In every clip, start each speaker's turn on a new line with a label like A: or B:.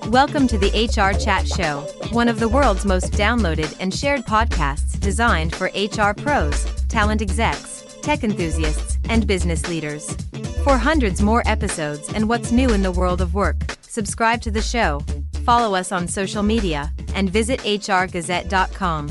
A: Welcome to the HR Chat Show, one of the world's most downloaded and shared podcasts designed for HR pros, talent execs, tech enthusiasts, and business leaders. For hundreds more episodes and what's new in the world of work, subscribe to the show, follow us on social media, and visit hrgazette.com.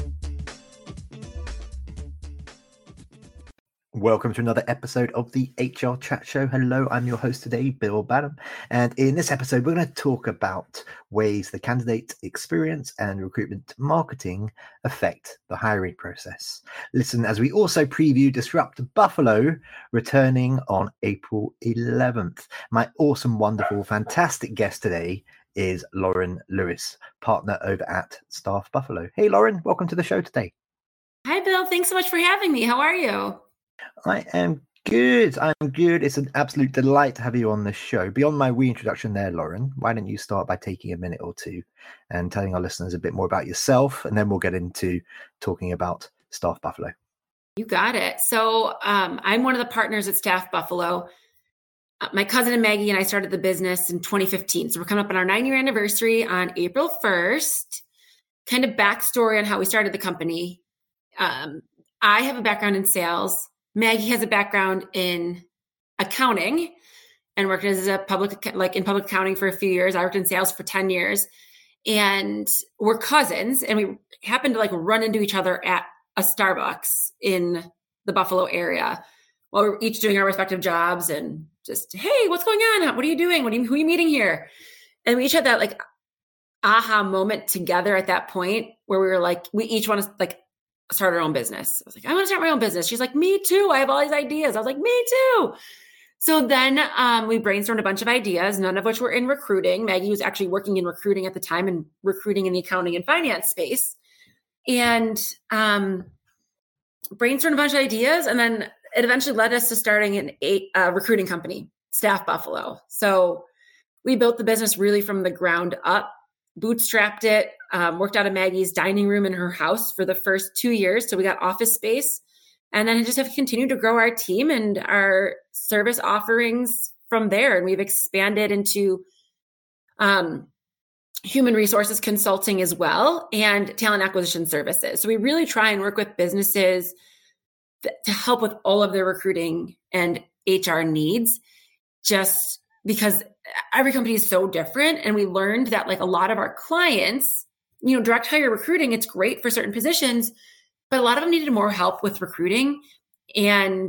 B: Welcome to another episode of the HR Chat Show. Hello, I'm your host today, Bill Banham. And in this episode, we're going to talk about ways the candidate experience and recruitment marketing affect the hiring process. Listen, as we also preview Disrupt Buffalo, returning on April 11th. My awesome, wonderful, fantastic guest today is Lauren Lewis, partner over at Staff Buffalo. Hey, Lauren, welcome to the show today.
C: Hi, Bill. Thanks so much for having me. How are you?
B: I am good. I'm good. It's an absolute delight to have you on the show. Beyond my reintroduction there, Lauren, why don't you start by taking a minute or two and telling our listeners a bit more about yourself, and then we'll get into talking about Staff Buffalo.
C: You got it. So I'm one of the partners at Staff Buffalo. My cousin and Maggie and I started the business in 2015. So we're coming up on our 9-year anniversary on April 1st. Kind of backstory on how we started the company. I have a background in sales. Maggie has a background in accounting and worked as a public accounting for a few years. I worked in sales for 10 years, and we're cousins, and we happened to run into each other at a Starbucks in the Buffalo area while we're each doing our respective jobs and just, hey, what's going on? What are you doing? Who are you meeting here? And we each had that aha moment together at that point where we were we each want to start our own business. I was like, I want to start my own business. She's like, me too. I have all these ideas. I was like, me too. So then we brainstormed a bunch of ideas, none of which were in recruiting. Maggie was actually working in recruiting at the time and recruiting in the accounting and finance space. And brainstormed a bunch of ideas. And then it eventually led us to starting a recruiting company, Staff Buffalo. So we built the business really from the ground up. Bootstrapped it, worked out of Maggie's dining room in her house for the first 2 years. So we got office space, and then just have continued to grow our team and our service offerings from there. And we've expanded into human resources consulting as well and talent acquisition services. So we really try and work with businesses to help with all of their recruiting and HR needs, just because every company is so different. And we learned that a lot of our clients, direct hire recruiting, it's great for certain positions, but a lot of them needed more help with recruiting. And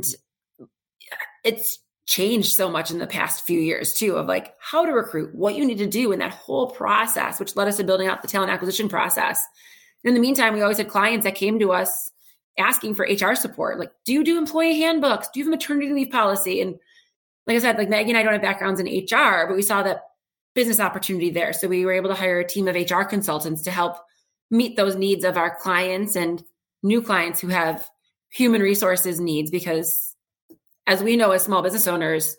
C: it's changed so much in the past few years too, of how to recruit, what you need to do in that whole process, which led us to building out the talent acquisition process. In the meantime, we always had clients that came to us asking for HR support. Do you do employee handbooks? Do you have a maternity leave policy? And like I said, Maggie and I don't have backgrounds in HR, but we saw that business opportunity there. So we were able to hire a team of HR consultants to help meet those needs of our clients and new clients who have human resources needs. Because as we know, as small business owners,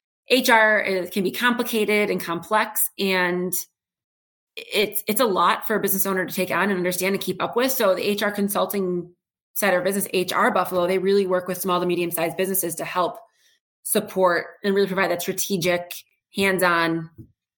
C: HR can be complicated and complex, and it's a lot for a business owner to take on and understand and keep up with. So the HR consulting side of our business, HR Buffalo, they really work with small to medium-sized businesses to help support and really provide that strategic, hands-on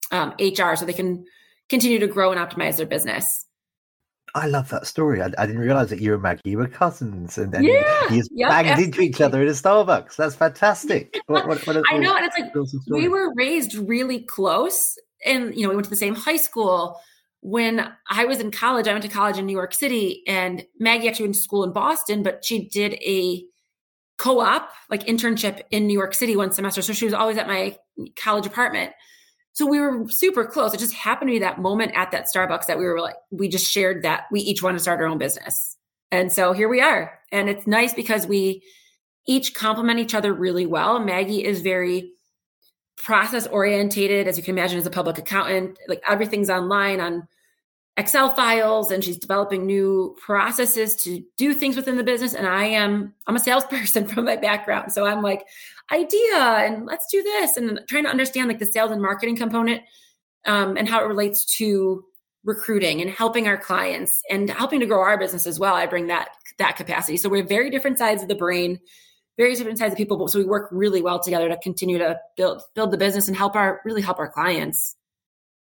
C: HR so they can continue to grow and optimize their business.
B: I love that story. I didn't realize that you and Maggie were cousins, and you banged into each other in a Starbucks. That's fantastic.
C: I know, and it's we were raised really close, and we went to the same high school. When I was in college, I went to college in New York City, and Maggie actually went to school in Boston, but she did a co-op internship in New York City one semester. So she was always at my college apartment. So we were super close. It just happened to be that moment at that Starbucks that we just shared that we each wanted to start our own business. And so here we are. And it's nice because we each complement each other really well. Maggie is very process orientated, as you can imagine, as a public accountant. Everything's online on Excel files, and she's developing new processes to do things within the business. And I'm a salesperson from my background. So I'm idea, and let's do this, and trying to understand the sales and marketing component and how it relates to recruiting and helping our clients and helping to grow our business as well. I bring that capacity. So we're very different sides of the brain, very different sides of people. So we work really well together to continue to build the business and help our clients.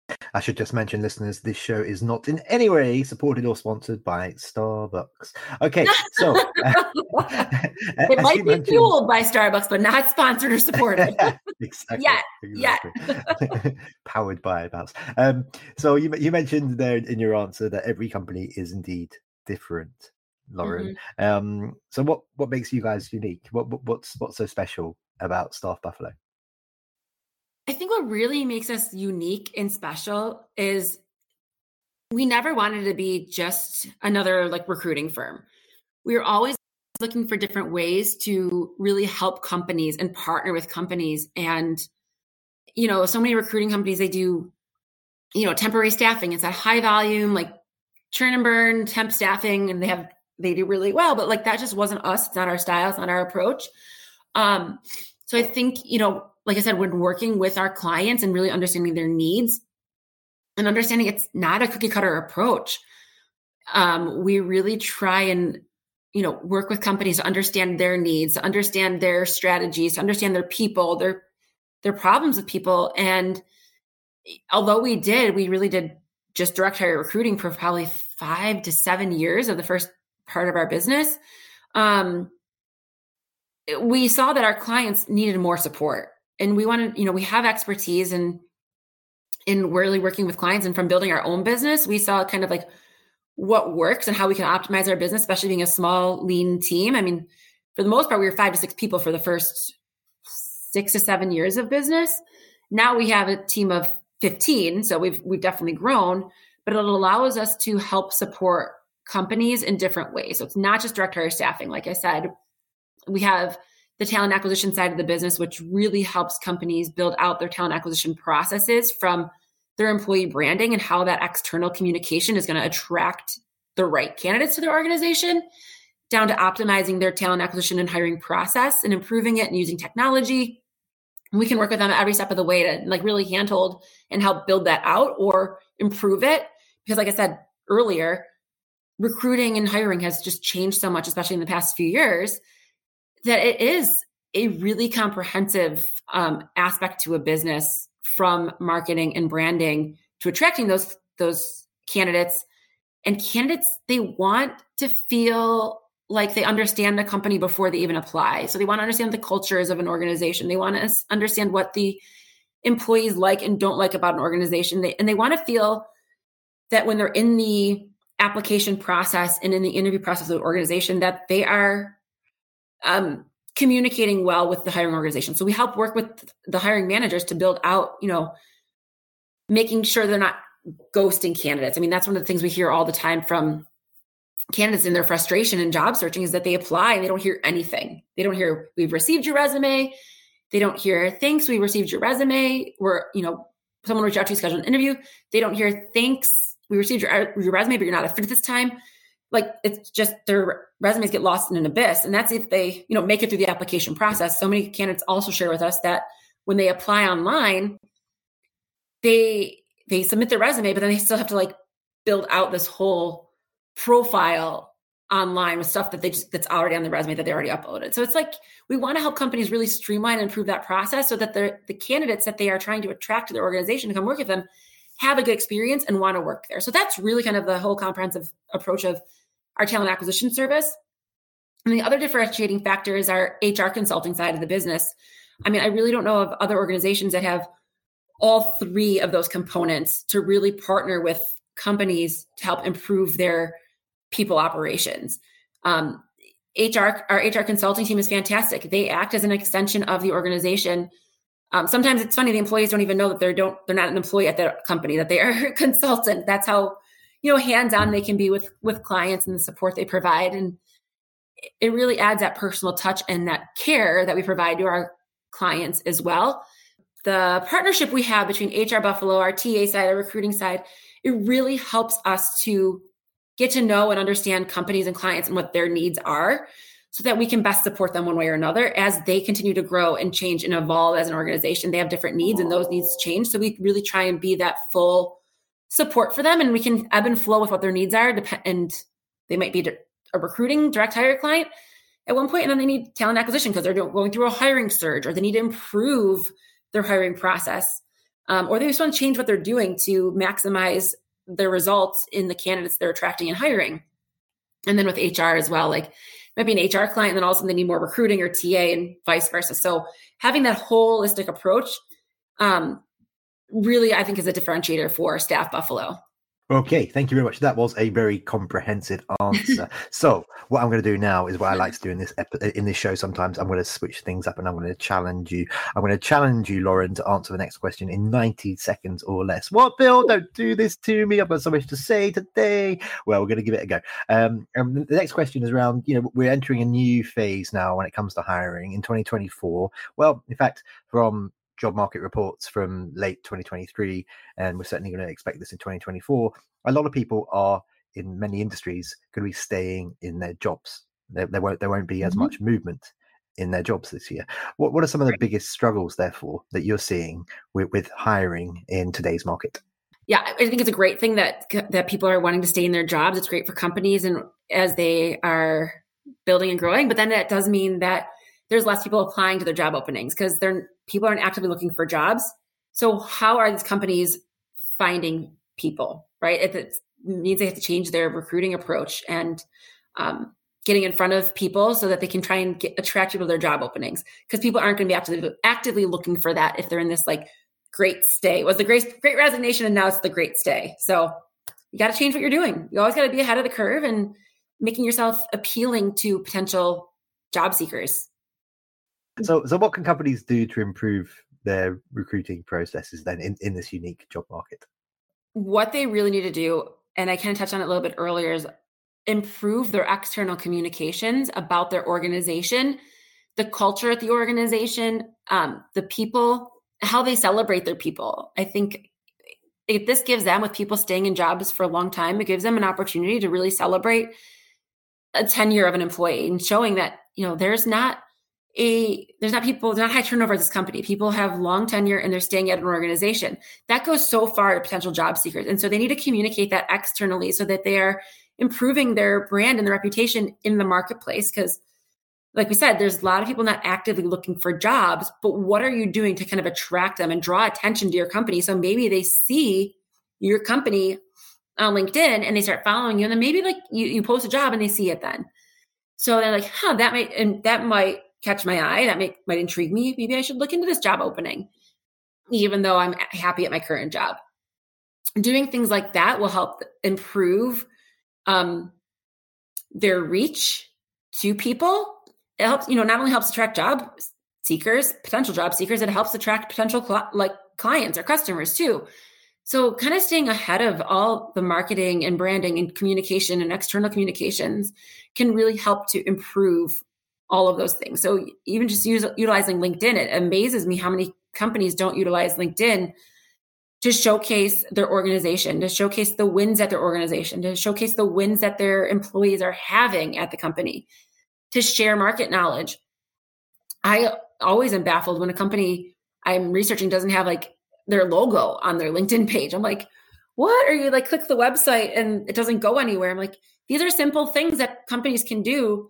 B: I should just mention, listeners, this show is not in any way supported or sponsored by Starbucks. Okay, so
C: it might be fueled by Starbucks, but not sponsored or supported.
B: Exactly. Powered by Mouse. So you mentioned there in your answer that every company is indeed different, Lauren. Mm-hmm. So what makes you guys unique? What's so special about Staff Buffalo?
C: I think what really makes us unique and special is we never wanted to be just another like recruiting firm. We were always looking for different ways to really help companies and partner with companies. And, so many recruiting companies, they do, temporary staffing. It's that high volume, like churn and burn temp staffing, and they do really well, but like that just wasn't us. It's not our style. It's not our approach. So I think, like I said, when working with our clients and really understanding their needs and understanding it's not a cookie cutter approach, we really try and, work with companies to understand their needs, to understand their strategies, to understand their people, their problems with people. And although we really did just direct hire recruiting for probably 5 to 7 years of the first part of our business, we saw that our clients needed more support. And we wanted, we have expertise in really working with clients, and from building our own business, we saw kind of like what works and how we can optimize our business, especially being a small, lean team. I mean, for the most part, we were 5 to 6 people for the first 6 to 7 years of business. Now we have a team of 15. So we've definitely grown, but it allows us to help support companies in different ways. So it's not just direct hire staffing. Like I said, we have the talent acquisition side of the business, which really helps companies build out their talent acquisition processes, from their employee branding and how that external communication is going to attract the right candidates to their organization, down to optimizing their talent acquisition and hiring process and improving it and using technology. And we can work with them every step of the way to like really handhold and help build that out or improve it. Because like I said earlier, recruiting and hiring has just changed so much, especially in the past few years, that it is a really comprehensive aspect to a business, from marketing and branding to attracting those candidates. And candidates, they want to feel like they understand the company before they even apply. So they want to understand the cultures of an organization. They want to understand what the employees like and don't like about an organization. And they want to feel that when they're in the application process and in the interview process of the organization, that they are communicating well with the hiring organization. So we help work with the hiring managers to build out, making sure they're not ghosting candidates. I mean, that's one of the things we hear all the time from candidates in their frustration in job searching, is that they apply and they don't hear anything. They don't hear, "We've received your resume." They don't hear, "Thanks, we received your resume." Or, someone reached out to you, schedule an interview. They don't hear, "Thanks, we received your resume, but you're not a fit at this time." Like, it's just their resumes get lost in an abyss. And that's if they, make it through the application process. So many candidates also share with us that when they apply online, they submit their resume, but then they still have to like build out this whole profile online with stuff that's already on the resume that they already uploaded. So it's like, we want to help companies really streamline and improve that process so that the candidates that they are trying to attract to their organization to come work with them have a good experience and want to work there. So that's really kind of the whole comprehensive approach of our talent acquisition service. And the other differentiating factor is our HR consulting side of the business. I mean, I really don't know of other organizations that have all 3 of those components to really partner with companies to help improve their people operations. Our HR consulting team is fantastic. They act as an extension of the organization. Sometimes it's funny, the employees don't even know that they're not an employee at their company, that they are a consultant. That's how, hands-on they can be with clients and the support they provide. And it really adds that personal touch and that care that we provide to our clients as well. The partnership we have between HR Buffalo, our TA side, our recruiting side, it really helps us to get to know and understand companies and clients and what their needs are, so that we can best support them one way or another as they continue to grow and change and evolve as an organization. They have different needs and those needs change. So we really try and be that full support for them, and we can ebb and flow with what their needs are. And they might be a recruiting direct hire client at one point, and then they need talent acquisition because they're going through a hiring surge, or they need to improve their hiring process. or they just want to change what they're doing to maximize their results in the candidates they're attracting and hiring. And then with HR as well, like maybe an HR client, and then all of a sudden they need more recruiting or TA and vice versa. So having that holistic approach really, I think, is a differentiator for Staff Buffalo.
B: Okay, thank you very much. That was a very comprehensive answer. So what I'm going to do now is what I like to do in this show. Sometimes I'm going to switch things up and I'm going to challenge you. I'm going to challenge you, Lauren, to answer the next question in 90 seconds or less. What, Bill? Don't do this to me. I've got so much to say today. Well, we're going to give it a go. The next question is around, we're entering a new phase now when it comes to hiring in 2024. Well, in fact, from job market reports from late 2023, and we're certainly going to expect this in 2024. A lot of people are in many industries going to be staying in their jobs. There won't be as much movement in their jobs this year. What are some of the biggest struggles, therefore, that you're seeing with hiring in today's market?
C: Yeah, I think it's a great thing that people are wanting to stay in their jobs. It's great for companies and as they are building and growing. But then that does mean that there's less people applying to their job openings because people aren't actively looking for jobs. So how are these companies finding people, right? It means they have to change their recruiting approach and getting in front of people so that they can try and attract people to their job openings, because people aren't going to be actively looking for that if they're in this like great stay. It was the great resignation and now it's the great stay. So you got to change what you're doing. You always got to be ahead of the curve and making yourself appealing to potential job seekers.
B: So what can companies do to improve their recruiting processes then in this unique job market?
C: What they really need to do, and I kind of touched on it a little bit earlier, is improve their external communications about their organization, the culture at the organization, the people, how they celebrate their people. I think this gives them, with people staying in jobs for a long time, it gives them an opportunity to really celebrate a tenure of an employee and showing that, there's not high turnover at this company. People have long tenure and they're staying at an organization. That goes so far to potential job seekers. And so they need to communicate that externally so that they are improving their brand and their reputation in the marketplace. Because like we said, there's a lot of people not actively looking for jobs, but what are you doing to kind of attract them and draw attention to your company? So maybe they see your company on LinkedIn and they start following you. And then maybe like you post a job and they see it then. So they're like, that might catch my eye. That might intrigue me. Maybe I should look into this job opening, even though I'm happy at my current job. Doing things like that will help improve their reach to people. It helps, not only helps attract job seekers, potential job seekers, it helps attract potential clients or customers too. So kind of staying ahead of all the marketing and branding and communication and external communications can really help to improve all of those things. So even just utilizing LinkedIn, it amazes me how many companies don't utilize LinkedIn to showcase their organization, to showcase the wins at their organization, to showcase the wins that their employees are having at the company, to share market knowledge. I always am baffled when a company I'm researching doesn't have like their logo on their LinkedIn page. I'm like, what? Or you like click the website and it doesn't go anywhere. I'm like, these are simple things that companies can do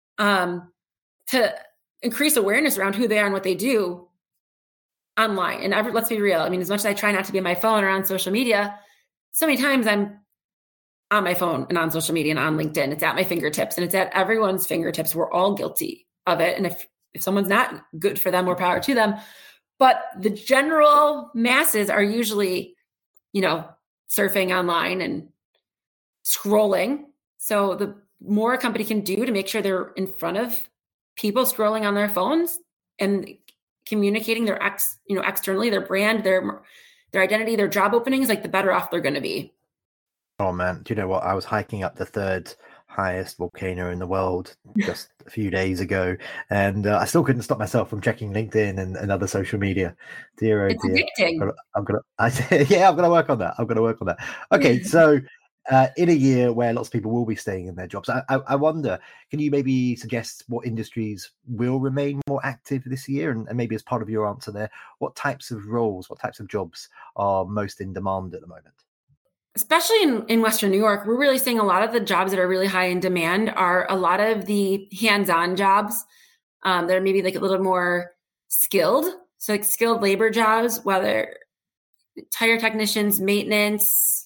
C: to increase awareness around who they are and what they do online. And let's be real. I mean, as much as I try not to be on my phone or on social media, so many times I'm on my phone and on social media and on LinkedIn. It's at my fingertips and it's at everyone's fingertips. We're all guilty of it. And if someone's not, good for them, more power to them. But the general masses are usually, surfing online and scrolling. So the more a company can do to make sure they're in front of people scrolling on their phones and communicating their externally, their brand, their identity, their job openings, like the better off they're going to be.
B: Oh man, do you know what? I was hiking up the third highest volcano in the world just a few days ago, and I still couldn't stop myself from checking LinkedIn and other social media. Dear, oh
C: it's
B: dear.
C: Addicting.
B: I'm gonna work on that. Okay, so in a year where lots of people will be staying in their jobs, I wonder, can you maybe suggest what industries will remain more active this year? And maybe as part of your answer there, what types of roles, what types of jobs are most in demand at the moment?
C: Especially in Western New York, we're really seeing a lot of the jobs that are really high in demand are a lot of the hands-on jobs that are maybe like a little more skilled. So like skilled labor jobs, whether tire technicians, maintenance,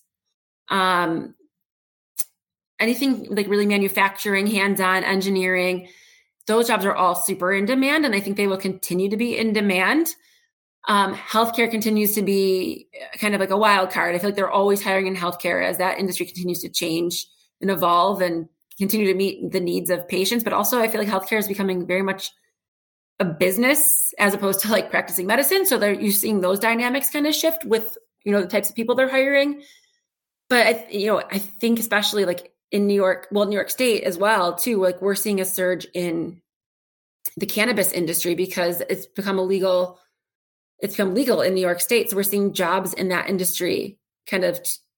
C: anything like really manufacturing, hands-on engineering. Those jobs are all super in demand, and I think they will continue to be in demand. Healthcare continues to be kind of like a wild card. I feel like they're always hiring in healthcare as that industry continues to change and evolve and continue to meet the needs of patients. But also I feel like healthcare is becoming very much a business as opposed to like practicing medicine. So you're seeing those dynamics kind of shift with, the types of people they're hiring. But I think especially like in New York State as well too, like we're seeing a surge in the cannabis industry because it's become legal in New York State. So we're seeing jobs in that industry kind of,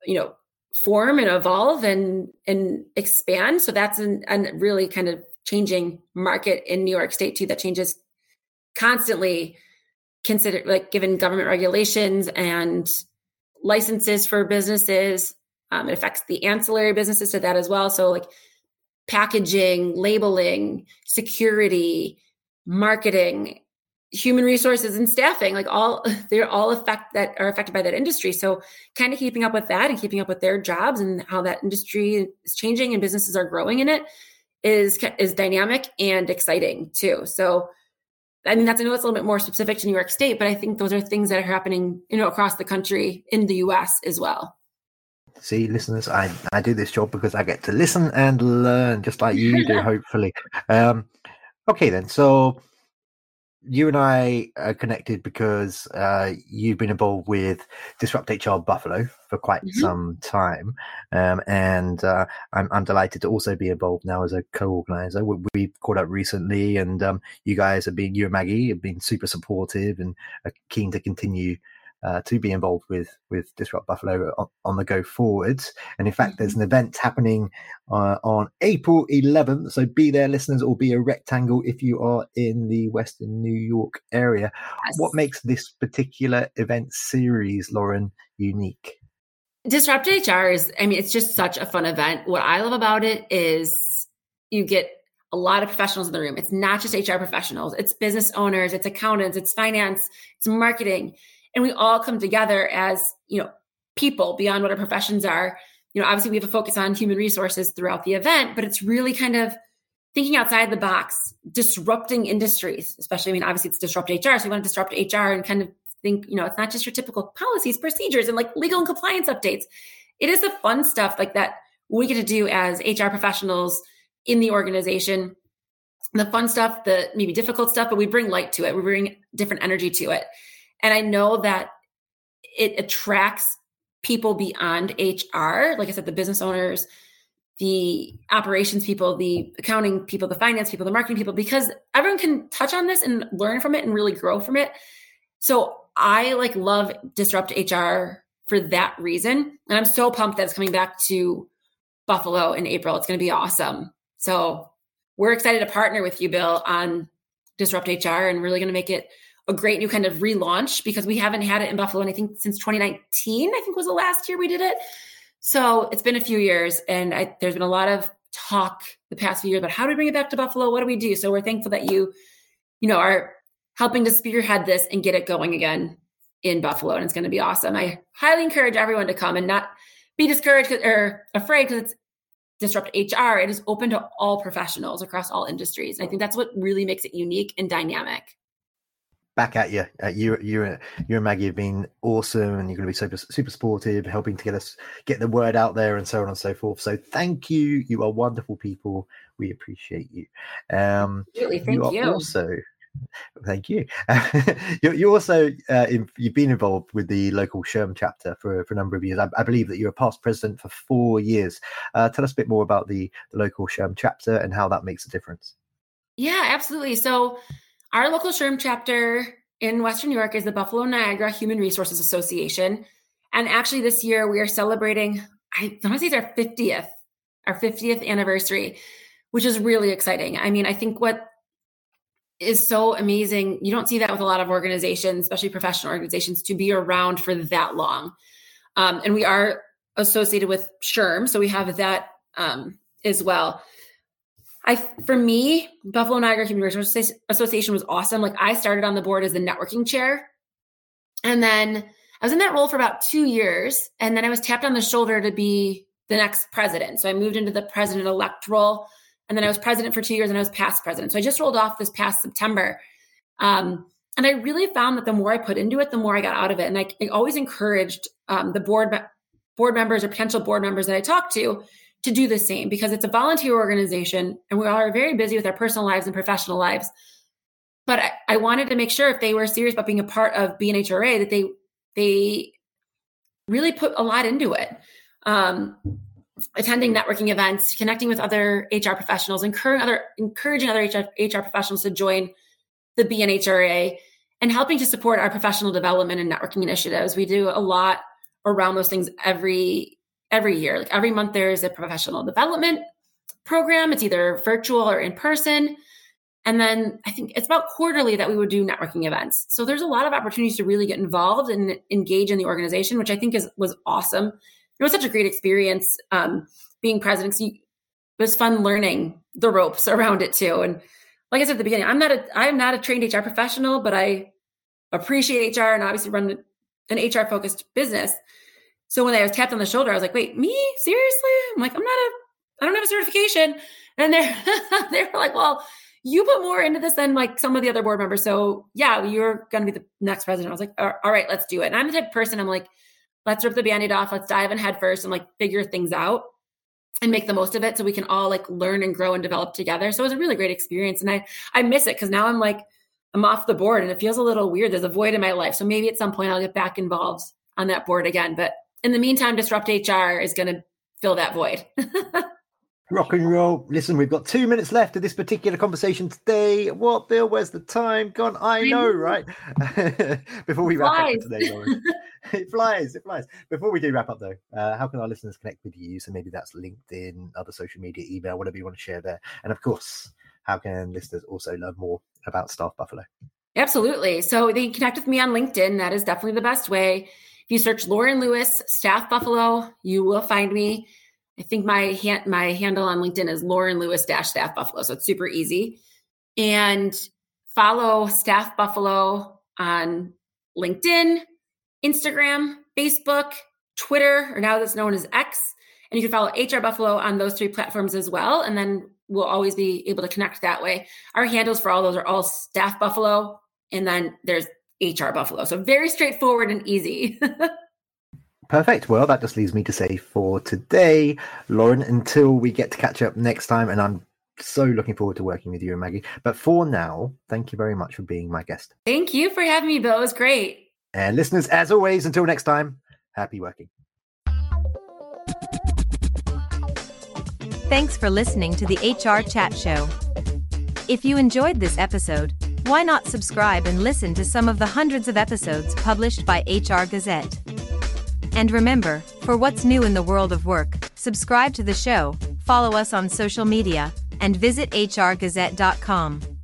C: form and evolve and expand. So that's a really kind of changing market in New York State too, that changes constantly, given government regulations and licenses for businesses. It affects the ancillary businesses to that as well. So like packaging, labeling, security, marketing, human resources and staffing, they're all affected by that industry. So kind of keeping up with that and keeping up with their jobs and how that industry is changing and businesses are growing in it is dynamic and exciting too. So, I know it's a little bit more specific to New York State, but I think those are things that are happening, across the country in the US as well.
B: See, listeners, I do this job because I get to listen and learn just like you do, hopefully. Okay, then. So you and I are connected because you've been involved with Disrupt HR Buffalo for quite some time. And I'm delighted to also be involved now as a co-organizer. We've caught up recently, and you and Maggie have been super supportive and are keen to continue to be involved with Disrupt Buffalo on the go forwards. And in fact, there's an event happening on April 11th. So be there, listeners, or be a rectangle if you are in the Western New York area. Yes. What makes this particular event series, Lauren, unique?
C: Disrupt HR it's just such a fun event. What I love about it is you get a lot of professionals in the room. It's not just HR professionals. It's business owners, it's accountants, it's finance, it's marketing. And we all come together as, people beyond what our professions are. Obviously we have a focus on human resources throughout the event, but it's really kind of thinking outside the box, disrupting industries, especially, obviously it's Disrupt HR. So we want to disrupt HR and kind of think, it's not just your typical policies, procedures, and like legal and compliance updates. It is the fun stuff like that we get to do as HR professionals in the organization. The fun stuff, the maybe difficult stuff, but we bring light to it. We bring different energy to it. And I know that it attracts people beyond HR. Like I said, the business owners, the operations people, the accounting people, the finance people, the marketing people, because everyone can touch on this and learn from it and really grow from it. So I love Disrupt HR for that reason. And I'm so pumped that it's coming back to Buffalo in April. It's going to be awesome. So we're excited to partner with you, Bill, on Disrupt HR and really going to make it a great new kind of relaunch because we haven't had it in Buffalo. And I think since 2019, was the last year we did it. So it's been a few years and there's been a lot of talk the past few years about how do we bring it back to Buffalo? What do we do? So we're thankful that you are helping to spearhead this and get it going again in Buffalo. And it's going to be awesome. I highly encourage everyone to come and not be discouraged or afraid because it's Disrupt HR. It is open to all professionals across all industries. And I think that's what really makes it unique and dynamic.
B: Back at you. You and Maggie have been awesome, and you're going to be super supportive, helping to get the word out there, and so on and so forth. So thank you. You are wonderful people. We appreciate you.
C: Absolutely, thank you.
B: Also, thank you. You're also you've been involved with the local SHRM chapter for a number of years. I believe that you're a past president for 4 years. Tell us a bit more about the local SHRM chapter and how that makes a difference.
C: Yeah, absolutely. So our local SHRM chapter in Western New York is the Buffalo Niagara Human Resources Association. And actually this year we are celebrating, I want to say it's our 50th anniversary, which is really exciting. I think what is so amazing, you don't see that with a lot of organizations, especially professional organizations, to be around for that long. And we are associated with SHRM, so we have that as well. For me, Buffalo Niagara Human Resources Association was awesome. I started on the board as the networking chair. And then I was in that role for about 2 years, and then I was tapped on the shoulder to be the next president. So I moved into the president-elect role, and then I was president for 2 years, and I was past president. So I just rolled off this past September. And I really found that the more I put into it, the more I got out of it. And I always encouraged the board members or potential board members that I talked to do the same, because it's a volunteer organization, and we all are very busy with our personal lives and professional lives. But I wanted to make sure if they were serious about being a part of BNHRA, that they really put a lot into it. Attending networking events, connecting with other HR professionals, encouraging other HR professionals to join the BNHRA, and helping to support our professional development and networking initiatives. We do a lot around those things every year. Like every month there's a professional development program. It's either virtual or in person. And then I think it's about quarterly that we would do networking events. So there's a lot of opportunities to really get involved and engage in the organization, which I think was awesome. It was such a great experience being president. So it was fun learning the ropes around it too. And like I said at the beginning, I'm not a trained HR professional, but I appreciate HR and obviously run an HR focused business. So when I was tapped on the shoulder, I was like, wait, me? Seriously? I'm like, I don't have a certification. And they were like, well, you put more into this than like some of the other board members. So yeah, you're going to be the next president. I was like, all right, let's do it. And I'm the type of person, I'm like, let's rip the Band-Aid off. Let's dive in head first and like figure things out and make the most of it so we can all like learn and grow and develop together. So it was a really great experience. And I miss it because now I'm off the board and it feels a little weird. There's a void in my life. So maybe at some point I'll get back involved on that board again. But in the meantime, Disrupt HR is going to fill that void.
B: Rock and roll. Listen, we've got 2 minutes left of this particular conversation today. What, Bill? Where's the time gone? I know, right? Before we wrap up for today, Lauren. It flies. Before we do wrap up, though, how can our listeners connect with you? So maybe that's LinkedIn, other social media, email, whatever you want to share there. And of course, how can listeners also learn more about Staff Buffalo?
C: Absolutely. So they can connect with me on LinkedIn. That is definitely the best way. If you search Lauren Lewis, Staff Buffalo, you will find me. I think my handle on LinkedIn is Lauren Lewis-Staff Buffalo. So it's super easy. And follow Staff Buffalo on LinkedIn, Instagram, Facebook, Twitter, or now that's known as X. And you can follow HR Buffalo on those 3 platforms as well. And then we'll always be able to connect that way. Our handles for all those are all Staff Buffalo. And then there's HR Buffalo. So very straightforward and easy.
B: Perfect. Well, that just leaves me to say for today, Lauren, until we get to catch up next time, and I'm so looking forward to working with you and Maggie. But for now, thank you very much for being my guest.
C: Thank you for having me, Bill. It was great.
B: And listeners, as always, until next time, happy working.
A: Thanks for listening to the HR Chat Show. If you enjoyed this episode, why not subscribe and listen to some of the hundreds of episodes published by HR Gazette? And remember, for what's new in the world of work, subscribe to the show, follow us on social media, and visit hrgazette.com.